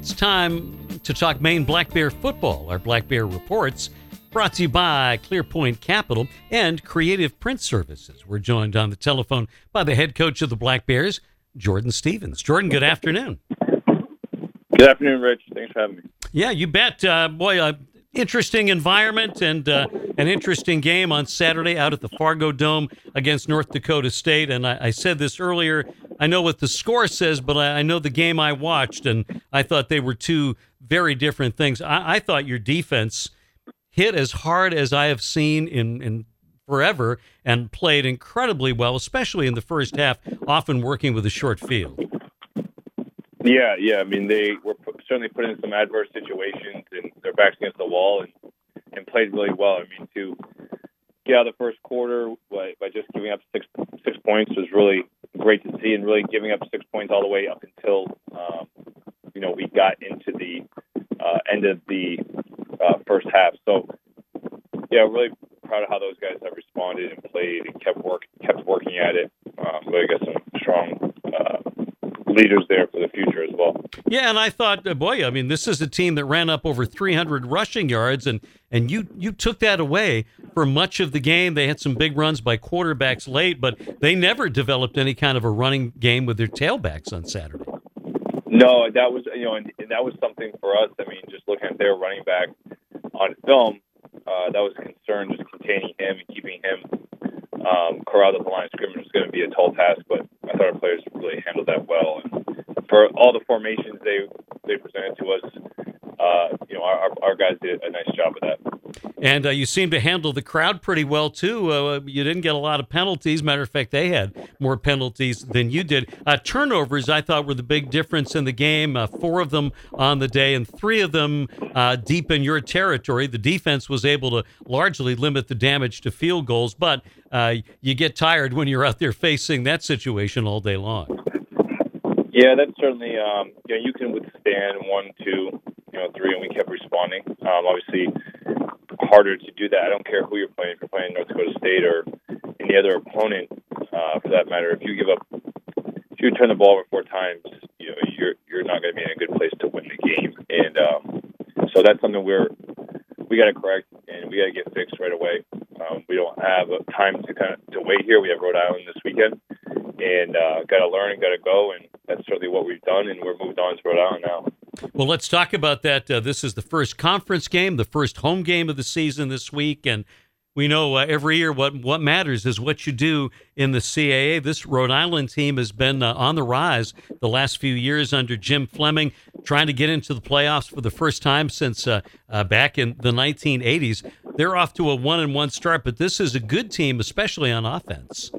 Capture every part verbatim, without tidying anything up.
It's time to talk Maine Black Bear football. Our Black Bear Reports, brought to you by Clearpoint Capital and Creative Print Services. We're joined on the telephone by the head coach of the Black Bears, Jordan Stevens. Jordan, good afternoon. Good afternoon, Rich. Thanks for having me. Yeah, you bet. Uh, boy, uh, interesting environment and uh, an interesting game on Saturday out at the Fargo Dome against North Dakota State. And I, I said this earlier, I know what the score says, but I, I know the game I watched, and I thought they were two very different things. I, I thought your defense hit as hard as I have seen in, in forever and played incredibly well, especially in the first half, often working with a short field. Yeah, yeah. I mean, they were certainly put in some adverse situations, and their backs against the wall, and, and played really well. I mean, to get out of the first quarter by, by just giving up six six points was really great to see, and really giving up six points all the way up until um, you know we got into the uh, end of the uh, first half. So, yeah, really proud of how those guys have responded and played and kept work kept working at it. Um, really got some strong Uh, leaders there for the future as well. Yeah, and I thought, uh, boy, I mean, this is a team that ran up over three hundred rushing yards, and and you you took that away for much of the game. They had some big runs by quarterbacks late, but they never developed any kind of a running game with their tailbacks on Saturday. No, that was you know, and, and that was something for us. I mean, just looking at their running back on film, uh, that was a concern. Just containing him and keeping him um, corralled at the line of scrimmage was going to be a tall task, but I thought our players really handled that well. And for all the formations they they presented to us, uh, you know, our, our guys did a nice job of that. And uh, you seem to handle the crowd pretty well, too. Uh, you didn't get a lot of penalties. Matter of fact, they had more penalties than you did. Uh, turnovers, I thought, were the big difference in the game. Uh, four of them on the day, and three of them uh, deep in your territory. The defense was able to largely limit the damage to field goals, but uh, you get tired when you're out there facing that situation all day long. Yeah, that's certainly, um, you know, you can withstand one, two, you know, three, and we kept responding. Um, obviously, harder to do that. I don't care who you're playing, if you're playing North Dakota State or any other opponent, uh, for that matter. If you give up, if you turn the ball over four times, you know, you're you're not going to be in a good place to win the game. And um, so that's something we're we got to correct, and we got to get fixed right away. Um, we don't have time to kind of to wait here. We have Rhode Island this weekend, and uh, got to learn and got to go, and that's certainly what we've done, and we're moved on to Rhode Island now. Well, let's talk about that. Uh, this is the first conference game, the first home game of the season this week, and we know uh, every year what what matters is what you do in the C A A. This Rhode Island team has been uh, on the rise the last few years under Jim Fleming, trying to get into the playoffs for the first time since uh, uh, back in the nineteen eighties. They're off to a one and one start, but this is a good team, especially on offense.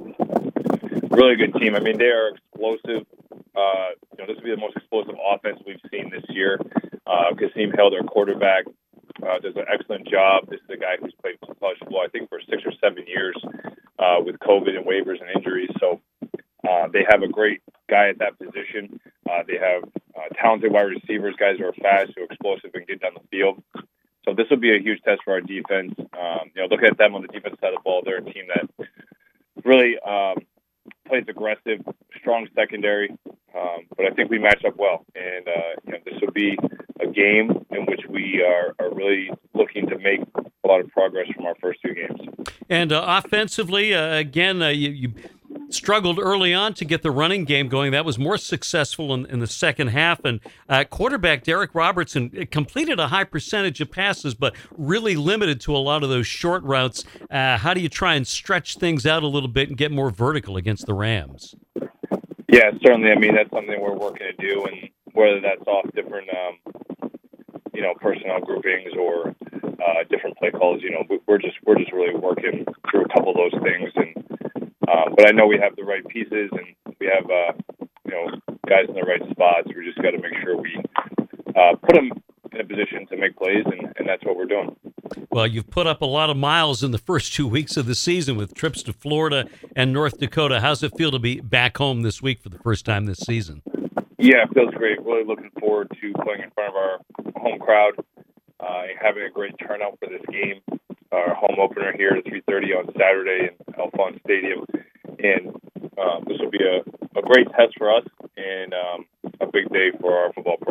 Really good team. I mean, they are explosive. Uh, you know, this will be the most explosive offense we've seen this year. Uh, Kasim Hill, their quarterback, uh, does an excellent job. This is a guy who's played college football, I think, for six or seven years uh, with COVID and waivers and injuries. So uh, they have a great guy at that position. Uh, they have uh, talented wide receivers, guys who are fast, who are explosive, and get down the field. So this will be a huge test for our defense. Um, you know, looking at them on the defense side of the ball, they're a team that really um, plays aggressive, strong secondary. Um, but I think we match up well, and uh, you know, this will be a game in which we are, are really looking to make a lot of progress from our first two games. And uh, offensively, uh, again, uh, you, you struggled early on to get the running game going. That was more successful in, in the second half. And uh, quarterback Derek Robertson completed a high percentage of passes, but really limited to a lot of those short routes. Uh, how do you try and stretch things out a little bit and get more vertical against the Rams? Yeah, certainly. I mean, that's something we're working to do, and whether that's off different, um, you know, personnel groupings or uh, different play calls, you know, we're just we're just really working through a couple of those things. And uh, but I know we have the right pieces, and we have uh, you know guys in the right spots. We just got to make sure we uh, put them in a position to make plays, and, and that's what we're doing. Well, you've put up a lot of miles in the first two weeks of the season with trips to Florida and North Dakota. How's it feel to be back home this week for the first time this season? Yeah, it feels great. Really looking forward to playing in front of our home crowd, uh, having a great turnout for this game. Our home opener here at three thirty on Saturday in Alphonse Stadium. And um, this will be a, a great test for us and um, a big day for our football program.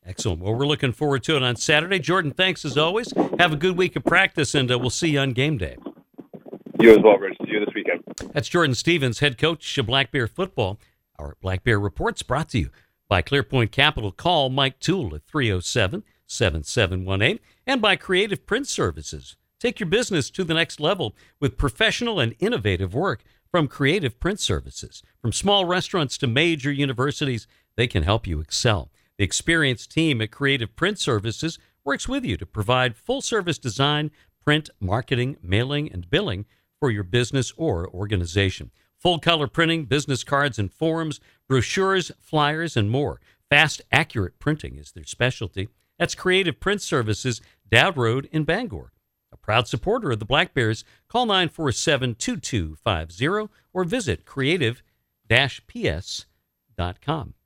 Excellent. Well, we're looking forward to it on Saturday. Jordan, thanks as always. Have a good week of practice, and uh, we'll see you on game day. You as well, Rich. See you this weekend. That's Jordan Stevens, head coach of Black Bear football. Our Black Bear Report's brought to you by Clearpoint Capital. Call Mike Toole at three oh seven, seven seven one eight and by Creative Print Services. Take your business to the next level with professional and innovative work from Creative Print Services. From small restaurants to major universities, they can help you excel. The experienced team at Creative Print Services works with you to provide full-service design, print, marketing, mailing, and billing for your business or organization. Full-color printing, business cards and forms, brochures, flyers, and more. Fast, accurate printing is their specialty. That's Creative Print Services, Dowd Road in Bangor. A proud supporter of the Black Bears, call nine four seven, two two five zero or visit creative dash p s dot com.